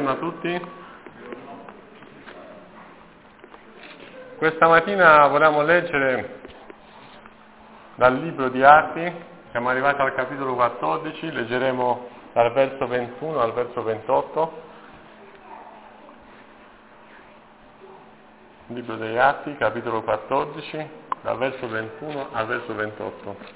buongiorno a tutti. Questa mattina volevamo leggere dal libro di Atti, siamo arrivati al capitolo 14, leggeremo dal verso 21 al verso 28. Libro degli Atti, capitolo 14, dal verso 21 al verso 28.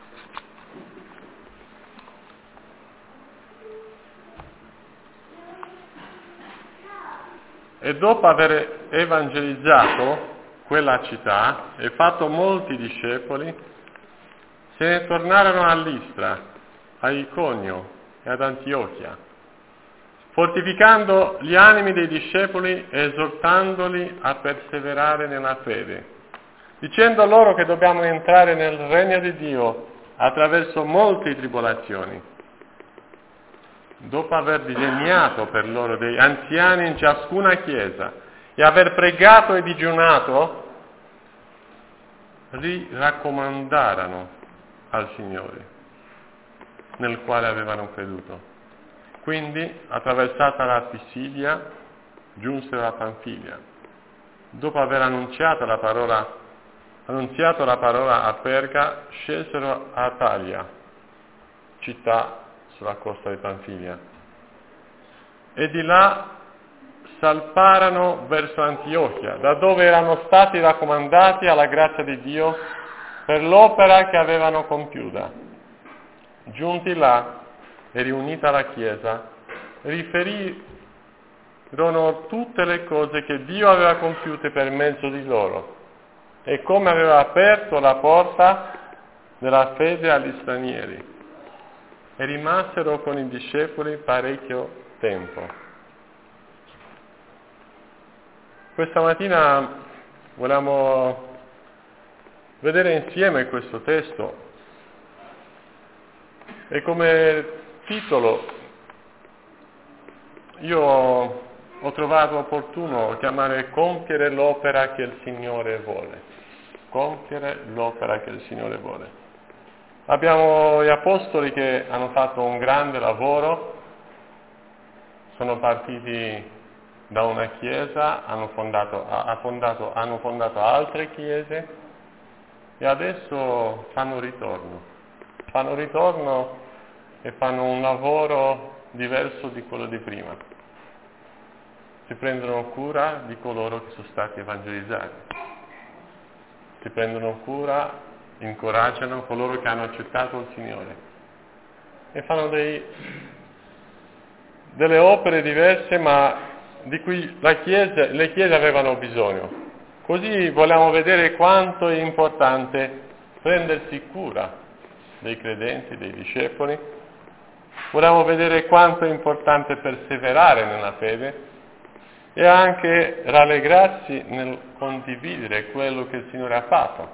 E dopo aver evangelizzato quella città e fatto molti discepoli, se ne tornarono a Listra, a Iconio e ad Antiochia, fortificando gli animi dei discepoli e esortandoli a perseverare nella fede, dicendo loro che dobbiamo entrare nel regno di Dio attraverso molte tribolazioni. Dopo aver disegnato per loro dei anziani in ciascuna chiesa e aver pregato e digiunato, li raccomandarono al Signore, nel quale avevano creduto. Quindi, attraversata la Pisidia, giunsero a Panfilia. Dopo aver annunziato la parola a Perga, scelsero a Atalia, città sulla costa di Panfilia, e di là salparono verso Antiochia, da dove erano stati raccomandati alla grazia di Dio per l'opera che avevano compiuta. Giunti là e riunita la Chiesa, riferirono tutte le cose che Dio aveva compiute per mezzo di loro e come aveva aperto la porta della fede agli stranieri. E rimasero con i discepoli parecchio tempo. Questa mattina vogliamo vedere insieme questo testo e come titolo io ho trovato opportuno chiamare Compiere l'opera che il Signore vuole. Compiere l'opera che il Signore vuole. Abbiamo gli apostoli che hanno fatto un grande lavoro, sono partiti da una chiesa, hanno fondato altre chiese e adesso fanno ritorno e fanno un lavoro diverso di quello di prima. Si prendono cura di coloro che sono stati evangelizzati, si prendono cura, incoraggiano coloro che hanno accettato il Signore e fanno delle opere diverse ma di cui le chiese avevano bisogno. Così vogliamo vedere quanto è importante prendersi cura dei credenti, dei discepoli. Vogliamo vedere quanto è importante perseverare nella fede e anche rallegrarsi nel condividere quello che il Signore ha fatto.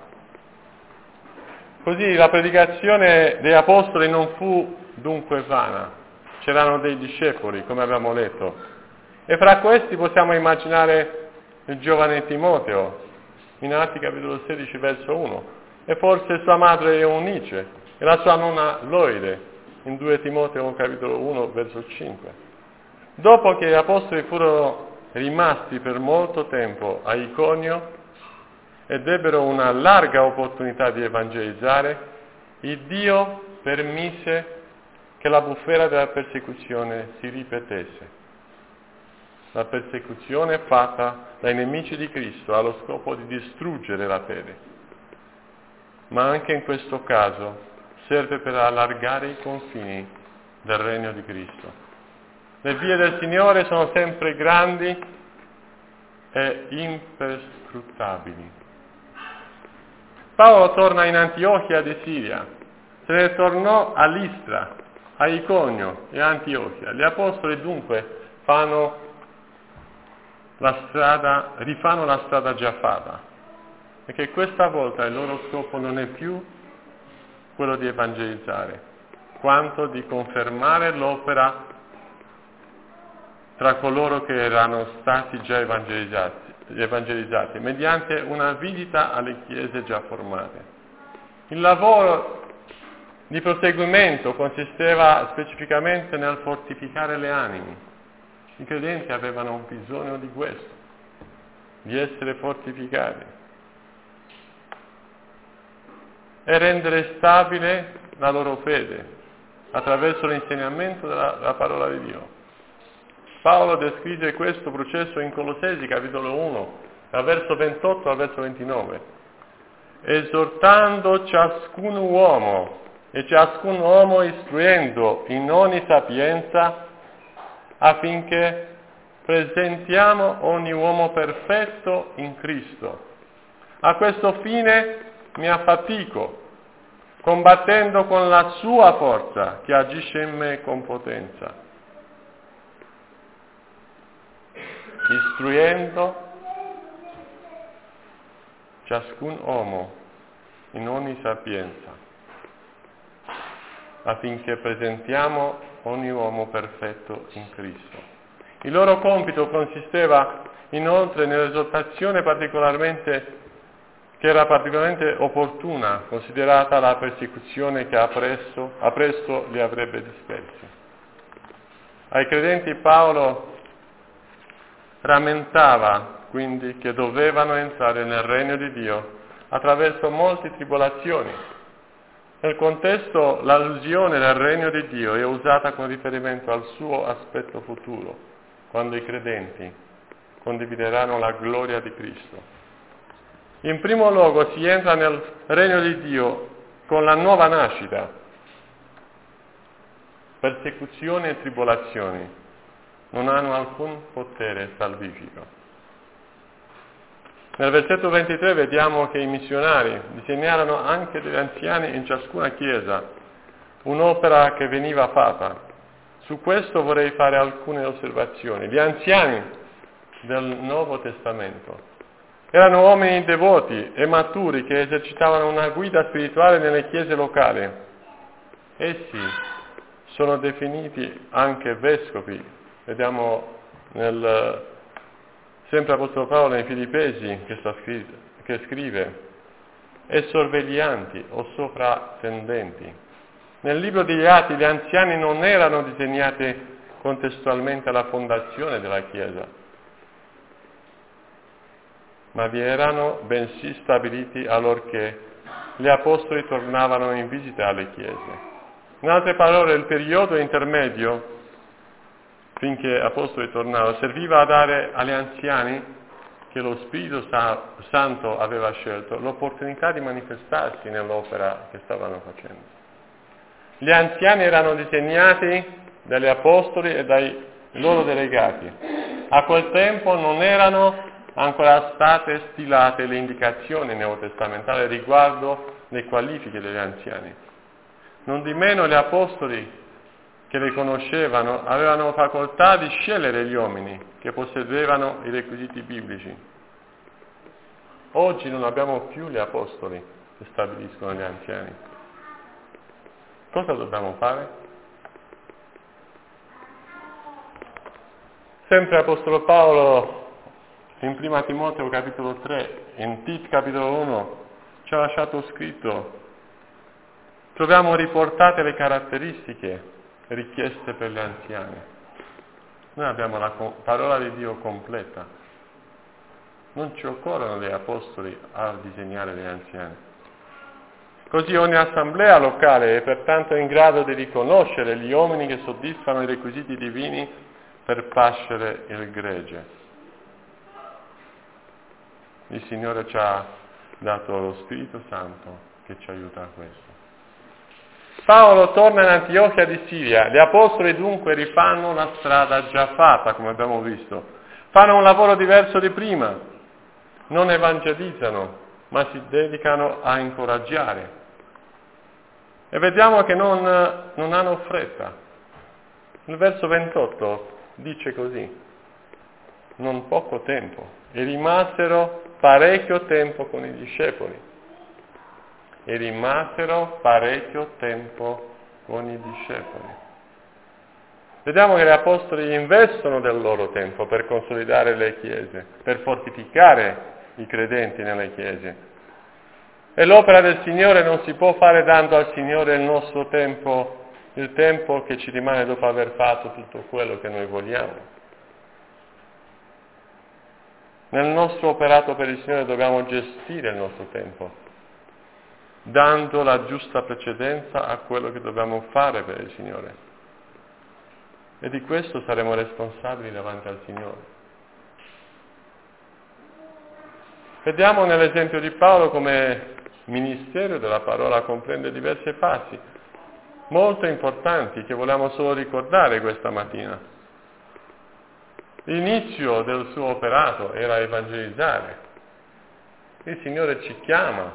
Così la predicazione degli apostoli non fu dunque vana, c'erano dei discepoli, come abbiamo letto, e fra questi possiamo immaginare il giovane Timoteo, in Atti capitolo 16, verso 1, e forse sua madre Eunice e la sua nonna Loide, in 2 Timoteo capitolo 1, verso 5. Dopo che gli apostoli furono rimasti per molto tempo a Iconio, ed ebbero una larga opportunità di evangelizzare, il Dio permise che la bufera della persecuzione si ripetesse. La persecuzione fatta dai nemici di Cristo ha lo scopo di distruggere la fede, ma anche in questo caso serve per allargare i confini del regno di Cristo. Le vie del Signore sono sempre grandi e imperscrutabili. Paolo torna in Antiochia di Siria, se ne tornò a Listra, a Iconio e a Antiochia. Gli apostoli dunque rifano la strada già fatta, perché questa volta il loro scopo non è più quello di evangelizzare, quanto di confermare l'opera tra coloro che erano stati già evangelizzati mediante una visita alle chiese già formate. Il lavoro di proseguimento consisteva specificamente nel fortificare le anime, I credenti avevano bisogno di questo, di essere fortificati e rendere stabile la loro fede attraverso l'insegnamento della parola di Dio. Paolo descrive questo processo in Colossesi capitolo 1, dal verso 28 al verso 29, esortando ciascun uomo e ciascun uomo istruendo in ogni sapienza affinché presentiamo ogni uomo perfetto in Cristo. A questo fine mi affatico, combattendo con la sua forza che agisce in me con potenza, istruendo ciascun uomo in ogni sapienza, affinché presentiamo ogni uomo perfetto in Cristo. Il loro compito consisteva inoltre nell'esortazione che era particolarmente opportuna, considerata la persecuzione che a presto li avrebbe dispersi. Ai credenti Paolo rammentava quindi che dovevano entrare nel regno di Dio attraverso molte tribolazioni. Nel contesto l'allusione del regno di Dio è usata con riferimento al suo aspetto futuro, quando i credenti condivideranno la gloria di Cristo. In primo luogo si entra nel regno di Dio con la nuova nascita. Persecuzioni e tribolazioni non hanno alcun potere salvifico. Nel versetto 23 vediamo che i missionari disegnarono anche degli anziani in ciascuna chiesa, un'opera che veniva fatta. Su questo vorrei fare alcune osservazioni. Gli anziani del Nuovo Testamento erano uomini devoti e maturi che esercitavano una guida spirituale nelle chiese locali. Essi sono definiti anche vescovi. Vediamo sempre Apostolo Paolo nei Filippesi che scrive, e sorveglianti o soprintendenti. Nel libro degli Atti gli anziani non erano disegnati contestualmente alla fondazione della Chiesa, ma vi erano bensì stabiliti allorché gli apostoli tornavano in visita alle chiese. In altre parole, il periodo intermedio finché gli apostoli tornavano serviva a dare agli anziani che lo Spirito Santo aveva scelto l'opportunità di manifestarsi nell'opera che stavano facendo. Gli anziani erano disegnati dagli apostoli e dai loro delegati. A quel tempo non erano ancora state stilate le indicazioni neotestamentali riguardo le qualifiche degli anziani. Non di meno gli apostoli che li conoscevano avevano facoltà di scegliere gli uomini che possedevano i requisiti biblici. Oggi non abbiamo più gli apostoli che stabiliscono gli anziani. Cosa dobbiamo fare? Sempre Apostolo Paolo in 1 Timoteo capitolo 3, in Tit capitolo 1, ci ha lasciato scritto, troviamo riportate le caratteristiche richieste per gli anziani. Noi abbiamo la parola di Dio completa. Non ci occorrono degli apostoli a disegnare gli anziani. Così ogni assemblea locale è pertanto in grado di riconoscere gli uomini che soddisfano i requisiti divini per pascere il gregge. Il Signore ci ha dato lo Spirito Santo che ci aiuta a questo. Paolo torna in Antiochia di Siria. Gli apostoli dunque rifanno la strada già fatta, come abbiamo visto. Fanno un lavoro diverso di prima. Non evangelizzano, ma si dedicano a incoraggiare. E vediamo che non hanno fretta. Il verso 28 dice così, non poco tempo, e rimasero parecchio tempo con i discepoli. E rimasero parecchio tempo con i discepoli. Vediamo che gli apostoli investono del loro tempo per consolidare le chiese, per fortificare i credenti nelle chiese. E l'opera del Signore non si può fare dando al Signore il nostro tempo, il tempo che ci rimane dopo aver fatto tutto quello che noi vogliamo. Nel nostro operato per il Signore dobbiamo gestire il nostro tempo, dando la giusta precedenza a quello che dobbiamo fare per il Signore. E di questo saremo responsabili davanti al Signore. Vediamo nell'esempio di Paolo come ministero della parola comprende diverse fasi, molto importanti, che vogliamo solo ricordare questa mattina. L'inizio del suo operato era evangelizzare. Il Signore ci chiama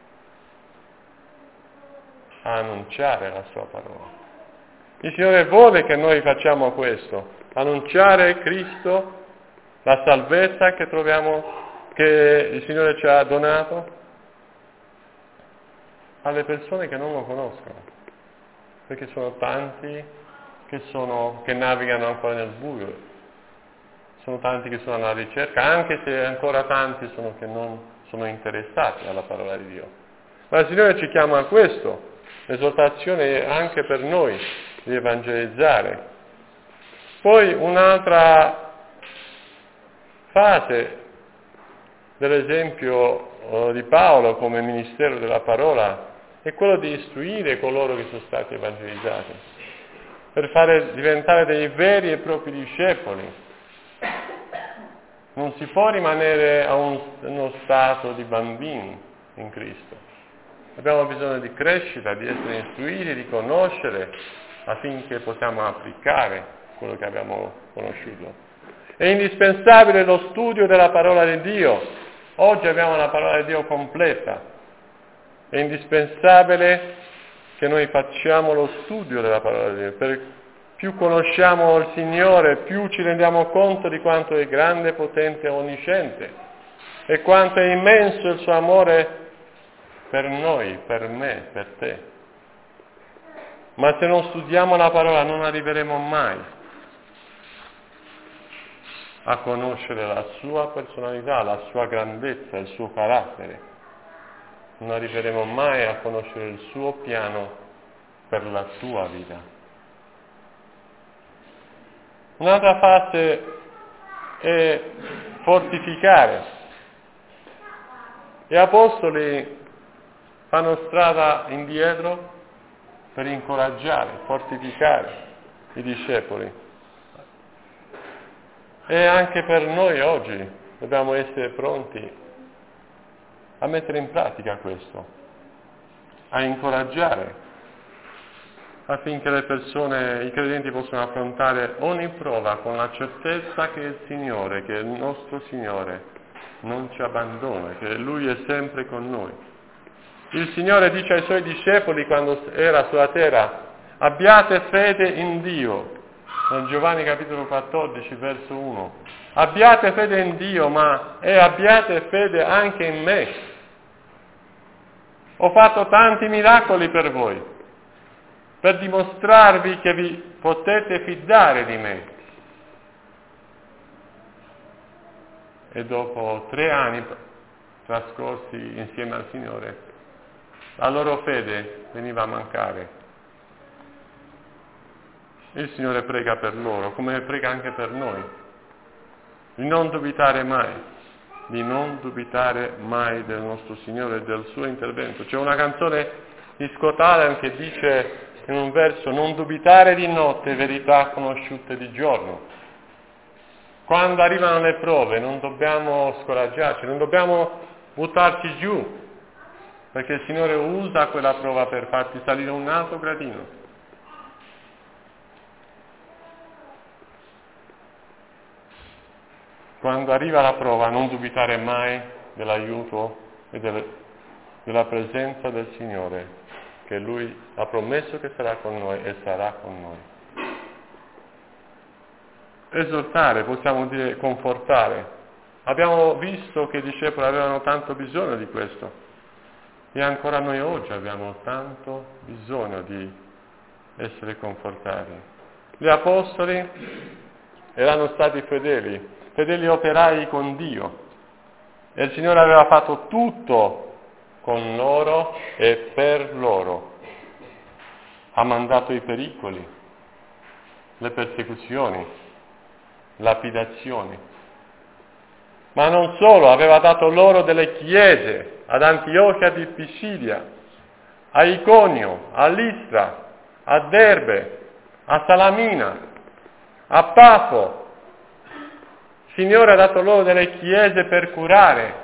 a annunciare la sua parola. Il Signore vuole che noi facciamo questo, annunciare Cristo, la salvezza che troviamo, che il Signore ci ha donato, alle persone che non lo conoscono, perché sono tanti che navigano ancora nel buio, sono tanti che sono alla ricerca, anche se ancora tanti sono che non sono interessati alla parola di Dio. Ma il Signore ci chiama a questo, l'esortazione è anche per noi di evangelizzare. Poi un'altra fase dell'esempio di Paolo come ministero della parola è quello di istruire coloro che sono stati evangelizzati, per fare diventare dei veri e propri discepoli. Non si può rimanere a uno stato di bambini in Cristo. Abbiamo bisogno di crescita, di essere istruiti, di conoscere, affinché possiamo applicare quello che abbiamo conosciuto. È indispensabile lo studio della parola di Dio. Oggi abbiamo la parola di Dio completa. È indispensabile che noi facciamo lo studio della parola di Dio. Più conosciamo il Signore, più ci rendiamo conto di quanto è grande, potente e onnisciente e quanto è immenso il suo amore per noi, per me, per te. Ma se non studiamo la parola non arriveremo mai a conoscere la sua personalità, la sua grandezza, il suo carattere. Non arriveremo mai a conoscere il suo piano per la tua vita. Un'altra fase è fortificare. Gli apostoli fanno strada indietro per incoraggiare, fortificare i discepoli. E anche per noi oggi dobbiamo essere pronti a mettere in pratica questo, a incoraggiare, affinché le persone, i credenti possano affrontare ogni prova con la certezza che il Signore, che il nostro Signore non ci abbandona, che Lui è sempre con noi. Il Signore dice ai Suoi discepoli quando era sulla terra: abbiate fede in Dio. In Giovanni capitolo 14, verso 1. Abbiate fede in Dio, e abbiate fede anche in me. Ho fatto tanti miracoli per voi, per dimostrarvi che vi potete fidare di me. E dopo 3 anni trascorsi insieme al Signore, la loro fede veniva a mancare. Il Signore prega per loro, come prega anche per noi, di non dubitare mai del nostro Signore e del suo intervento. C'è una canzone di Scott Allen che dice in un verso: non dubitare di notte verità conosciute di giorno. Quando arrivano le prove non dobbiamo scoraggiarci, non dobbiamo buttarci giù, perché il Signore usa quella prova per farti salire un altro gradino. Quando arriva la prova non dubitare mai dell'aiuto e della presenza del Signore, che Lui ha promesso che sarà con noi e sarà con noi. Esortare, possiamo dire confortare. Abbiamo visto che i discepoli avevano tanto bisogno di questo e ancora noi oggi abbiamo tanto bisogno di essere confortati. Gli apostoli erano stati fedeli operai con Dio e il Signore aveva fatto tutto con loro e per loro. Ha mandato i pericoli, le persecuzioni, lapidazioni, Ma non solo, aveva dato loro delle chiese ad Antiochia di Pisidia, a Iconio, a Listra, a Derbe, a Salamina, a Pafo. Il Signore ha dato loro delle chiese per curare.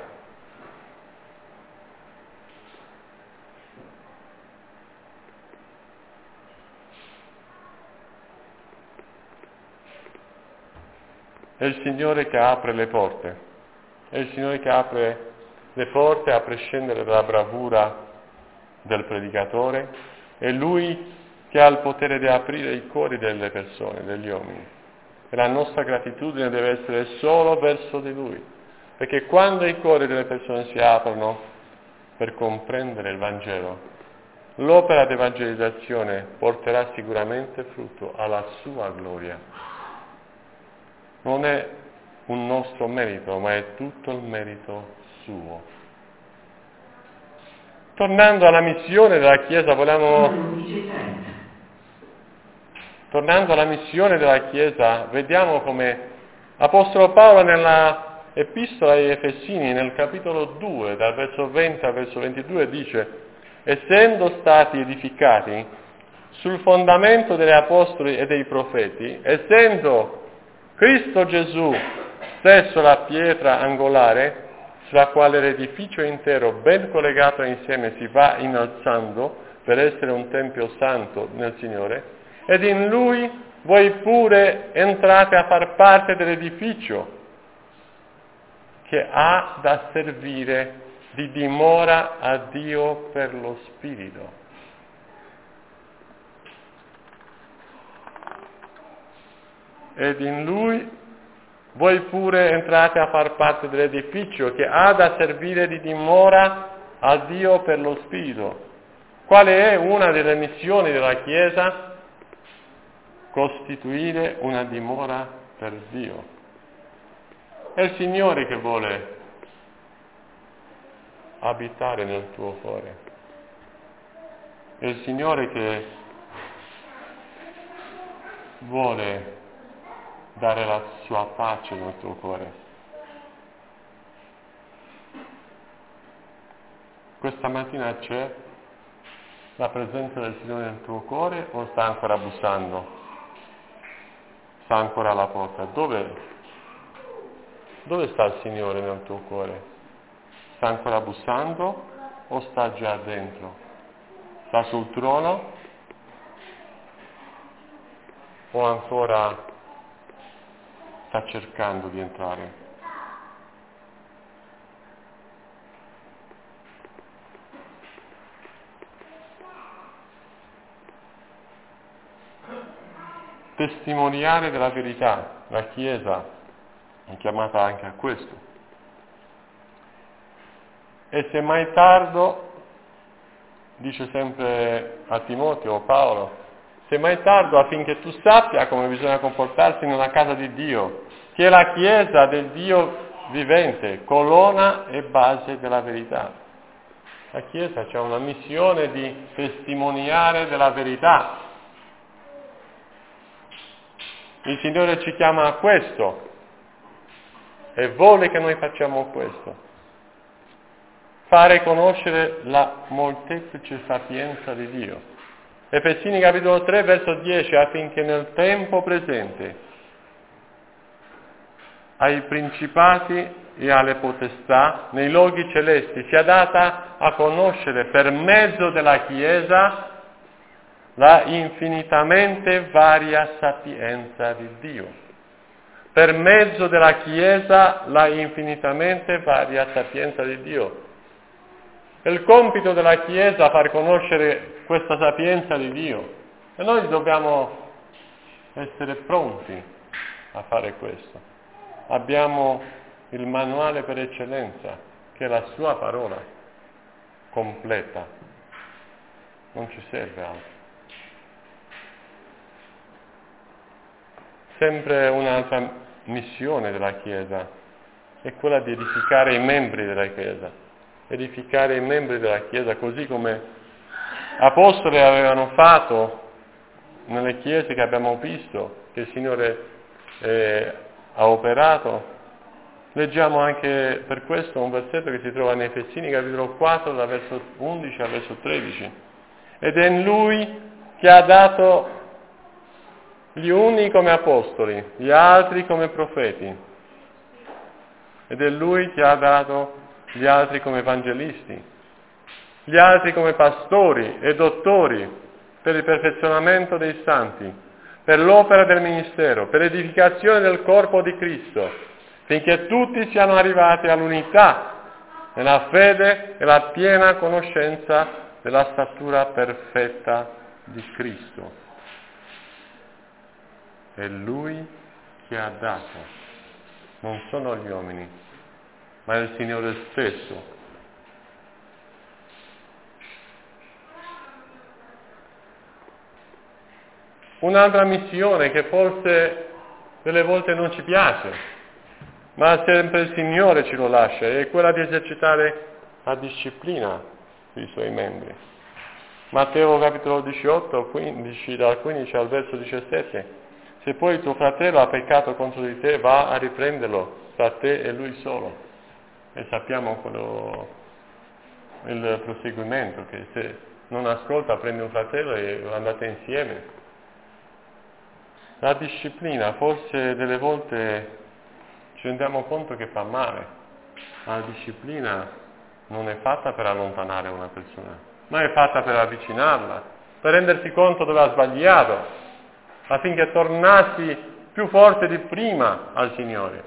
È il Signore che apre le porte. È il Signore che apre le porte a prescindere dalla bravura del predicatore. È Lui che ha il potere di aprire i cuori delle persone, degli uomini. E la nostra gratitudine deve essere solo verso di Lui. Perché quando i cuori delle persone si aprono per comprendere il Vangelo, l'opera di evangelizzazione porterà sicuramente frutto alla sua gloria. Non è un nostro merito, ma è tutto il merito suo. Tornando alla missione della Chiesa, Tornando alla missione della Chiesa, vediamo come Apostolo Paolo nella Epistola agli Efesini, nel capitolo 2, dal verso 20 al verso 22, dice: essendo stati edificati sul fondamento degli apostoli e dei profeti, essendo Cristo Gesù stesso la pietra angolare, sulla quale l'edificio intero, ben collegato insieme, si va innalzando per essere un tempio santo nel Signore, ed in Lui voi pure entrate a far parte dell'edificio che ha da servire di dimora a Dio per lo Spirito. Ed in Lui voi pure entrate a far parte dell'edificio che ha da servire di dimora a Dio per lo Spirito. Quale è una delle missioni della Chiesa? Costituire una dimora per Dio. È il Signore che vuole abitare nel tuo cuore. È il Signore che vuole dare la sua pace nel tuo cuore. Questa mattina c'è la presenza del Signore nel tuo cuore o sta ancora bussando? Sta ancora alla porta? Dove sta il Signore nel tuo cuore? Sta ancora bussando o sta già dentro? Sta sul trono o ancora sta cercando di entrare? Testimoniare della verità. La Chiesa è chiamata anche a questo. E se mai tardo, dice sempre a Timoteo Paolo, se mai tardo affinché tu sappia come bisogna comportarsi nella casa di Dio, che è la Chiesa del Dio vivente, colonna e base della verità. La Chiesa ha una missione di testimoniare della verità. Il Signore ci chiama a questo e vuole che noi facciamo questo. Fare conoscere la molteplice sapienza di Dio. Efesini capitolo 3 verso 10, affinché nel tempo presente ai principati e alle potestà nei luoghi celesti sia data a conoscere per mezzo della Chiesa la infinitamente varia sapienza di Dio. Per mezzo della Chiesa la infinitamente varia sapienza di Dio. È il compito della Chiesa far conoscere questa sapienza di Dio e noi dobbiamo essere pronti a fare questo. Abbiamo il manuale per eccellenza, che è la sua parola completa. Non ci serve altro. Sempre un'altra missione della Chiesa è quella di edificare i membri della Chiesa. Edificare i membri della Chiesa così come apostoli avevano fatto nelle chiese che abbiamo visto, che il Signore ha operato Leggiamo anche per questo un versetto che si trova nei Efesini, capitolo 4, dal verso 11 al verso 13. Ed è in Lui che ha dato gli uni come apostoli, gli altri come profeti. Ed è Lui che ha dato gli altri come evangelisti, gli altri come pastori e dottori per il perfezionamento dei santi, per l'opera del ministero, per l'edificazione del corpo di Cristo, finché tutti siano arrivati all'unità nella fede e la piena conoscenza della statura perfetta di Cristo. È Lui che ha dato, non sono gli uomini, ma è il Signore stesso. Un'altra missione che forse delle volte non ci piace, ma sempre il Signore ce lo lascia, è quella di esercitare la disciplina sui Suoi membri. Matteo capitolo 18, 15, dal 15 al verso 17. Se poi tuo fratello ha peccato contro di te, va a riprenderlo tra te e lui solo. E sappiamo il proseguimento, che se non ascolta prende un fratello e andate insieme. La disciplina forse delle volte ci rendiamo conto che fa male, ma la disciplina non è fatta per allontanare una persona, ma è fatta per avvicinarla, per rendersi conto dove ha sbagliato, affinché tornassi più forte di prima al Signore.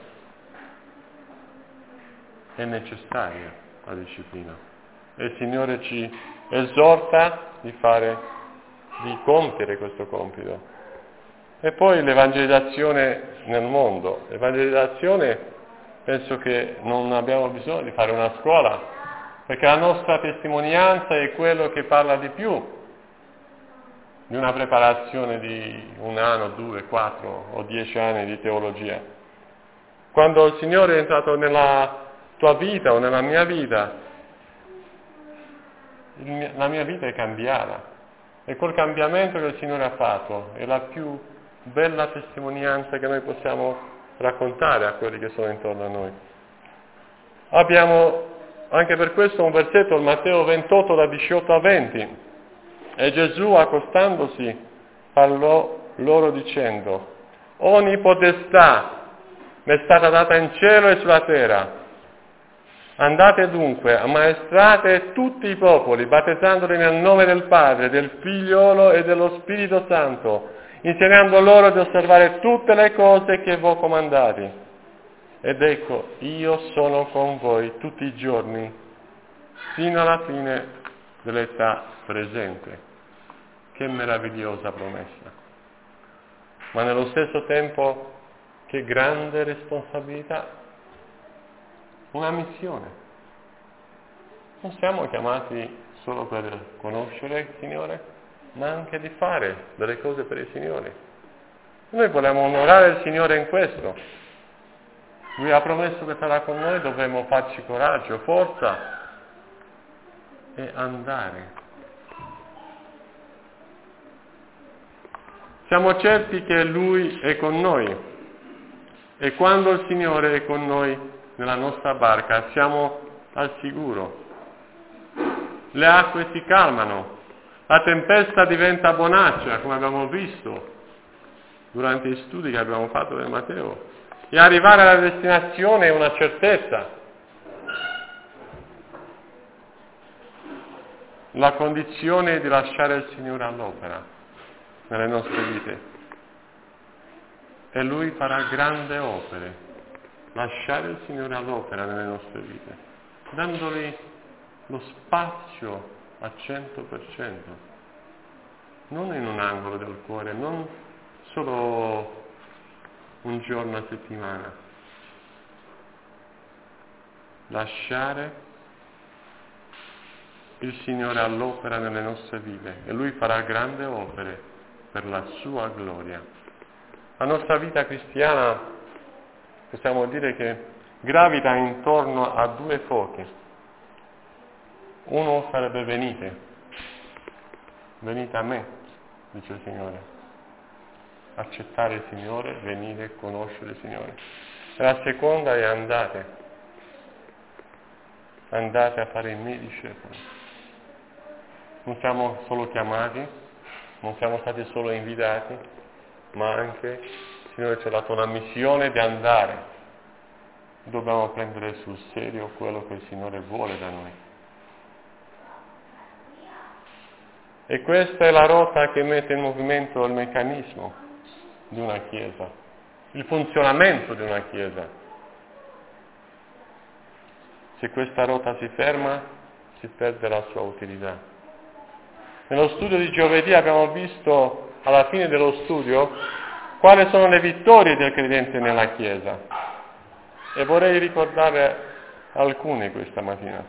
È necessaria la disciplina e il Signore ci esorta di compiere questo compito. E poi l'evangelizzazione nel mondo. L'evangelizzazione penso che non abbiamo bisogno di fare una scuola, perché la nostra testimonianza è quello che parla di più di una preparazione di 1 anno, 2, 4 o 10 anni di teologia. Quando il Signore è entrato nella tua vita o nella mia vita, la mia vita è cambiata. E quel cambiamento che il Signore ha fatto è la più bella testimonianza che noi possiamo raccontare a quelli che sono intorno a noi. Abbiamo anche per questo un versetto, il Matteo 28 da 18 a 20, e Gesù accostandosi parlò loro dicendo: ogni potestà mi è stata data in cielo e sulla terra. Andate dunque, ammaestrate tutti i popoli, battezzandoli nel nome del Padre, del Figliolo e dello Spirito Santo, insegnando loro ad osservare tutte le cose che vi ho comandati. Ed ecco, io sono con voi tutti i giorni, fino alla fine dell'età presente. Che meravigliosa promessa! Ma nello stesso tempo, che grande responsabilità! Una missione. Non siamo chiamati solo per conoscere il Signore, ma anche di fare delle cose per il Signore. Noi vogliamo onorare il Signore in questo. Lui ha promesso che sarà con noi, dovremo farci coraggio, forza e andare. Siamo certi che Lui è con noi e quando il Signore è con noi nella nostra barca siamo al sicuro. Le acque si calmano, la tempesta diventa bonaccia, come abbiamo visto durante gli studi che abbiamo fatto del Matteo, e arrivare alla destinazione è una certezza. La condizione è di lasciare il Signore all'opera nelle nostre vite e Lui farà grandi opere. Lasciare il Signore all'opera nelle nostre vite, dandogli lo spazio al 100%, non in un angolo del cuore, non solo un giorno a settimana. Lasciare il Signore all'opera nelle nostre vite e Lui farà grandi opere per la sua gloria. La nostra vita cristiana possiamo dire che gravita intorno a 2 fuochi. Uno sarebbe venite a me, dice il Signore. Accettare il Signore, venire, conoscere il Signore. La seconda è andate a fare i miei discepoli. Non siamo solo chiamati, non siamo stati solo invitati, ma anche il Signore ci ha dato una missione di andare. Dobbiamo prendere sul serio quello che il Signore vuole da noi. E questa è la rotta che mette in movimento il meccanismo di una Chiesa, il funzionamento di una Chiesa. Se questa rotta si ferma, si perde la sua utilità. Nello studio di giovedì abbiamo visto, alla fine dello studio, quali sono le vittorie del credente nella Chiesa. E vorrei ricordare alcune questa mattina.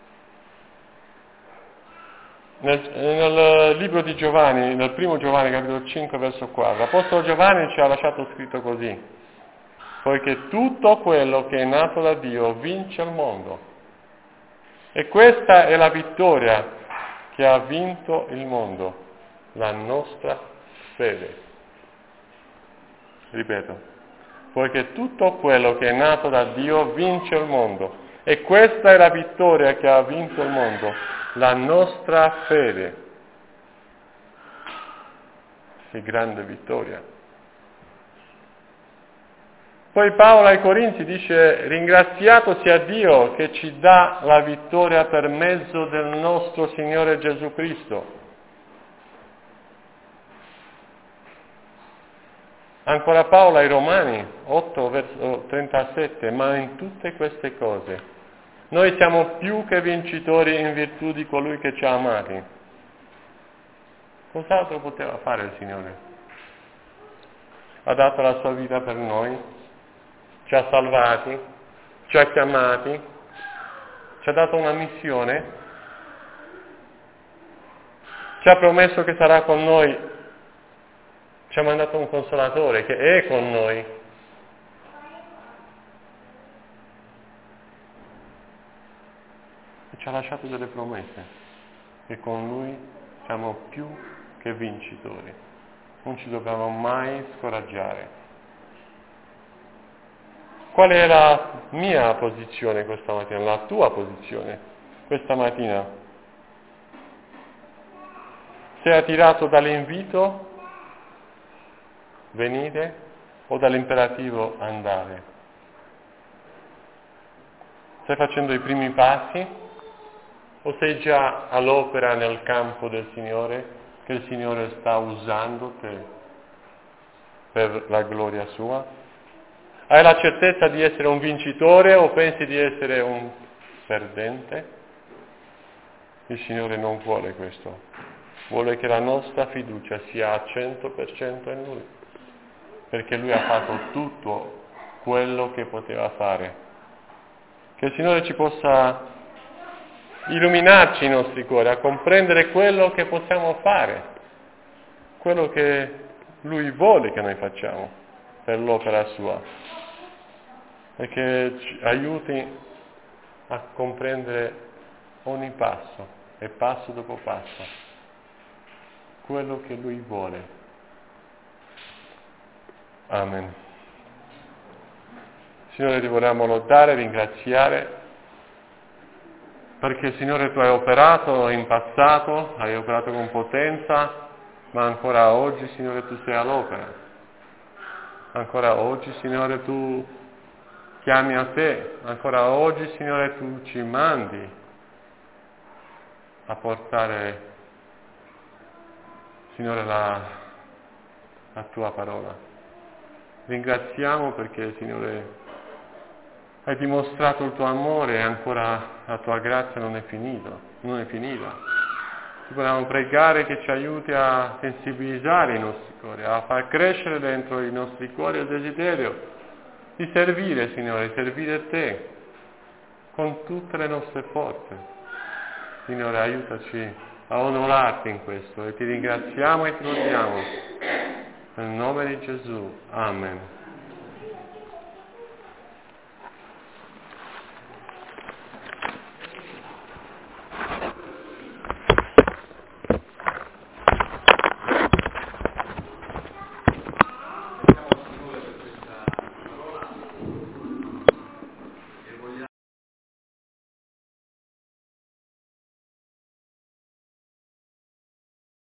Nel libro di Giovanni, nel primo Giovanni, capitolo 5, verso 4, l'Apostolo Giovanni ci ha lasciato scritto così: poiché tutto quello che è nato da Dio vince il mondo. E questa è la vittoria che ha vinto il mondo, la nostra fede. Ripeto, poiché tutto quello che è nato da Dio vince il mondo. E questa è la vittoria che ha vinto il mondo, la nostra fede. Che grande vittoria. Poi Paolo ai Corinzi dice: ringraziato sia Dio che ci dà la vittoria per mezzo del nostro Signore Gesù Cristo. Ancora Paolo ai Romani 8, verso 37, ma in tutte queste cose noi siamo più che vincitori in virtù di colui che ci ha amati. Cos'altro poteva fare il Signore? Ha dato la sua vita per noi, ci ha salvati, ci ha chiamati, ci ha dato una missione, ci ha promesso che sarà con noi, ci ha mandato un consolatore che è con noi. E ci ha lasciato delle promesse, che con Lui siamo più che vincitori. Non ci dobbiamo mai scoraggiare. Qual è la mia posizione questa mattina, la tua posizione questa mattina? Sei attirato dall'invito, venite, o dall'imperativo, andare? Stai facendo i primi passi o sei già all'opera nel campo del Signore, che il Signore sta usando te per la gloria sua? Hai la certezza di essere un vincitore o pensi di essere un perdente? Il Signore non vuole questo. Vuole che la nostra fiducia sia a 100% in Lui, perché Lui ha fatto tutto quello che poteva fare. Che il Signore ci possa illuminarci i nostri cuori, a comprendere quello che possiamo fare, quello che Lui vuole che noi facciamo per l'opera Sua, e che ci aiuti a comprendere ogni passo e passo dopo passo quello che Lui vuole. Amen. Signore, ti vogliamo lodare, ringraziare, perché Signore Tu hai operato in passato, hai operato con potenza, ma ancora oggi, Signore, Tu sei all'opera. Ancora oggi, Signore, Tu chiami a Te. Ancora oggi, Signore, Tu ci mandi a portare, Signore, la Tua parola. Ringraziamo perché, Signore, hai dimostrato il Tuo amore e ancora la Tua grazia non è finita. Ti vogliamo pregare che ci aiuti a sensibilizzare i nostri cuori, a far crescere dentro i nostri cuori il desiderio di servire, Signore, servire Te con tutte le nostre forze. Signore, aiutaci a onorarti in questo e ti ringraziamo e ti lodiamo. Nel nome di Gesù. Amen.